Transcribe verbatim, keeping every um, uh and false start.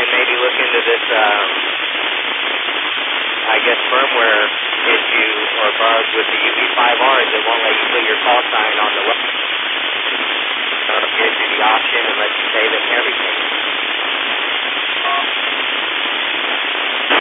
and maybe look into this, um, I guess, firmware issue or bug with the U V five Rs that won't let you put your call sign on the web. So it gives you the option and lets you save it and everything.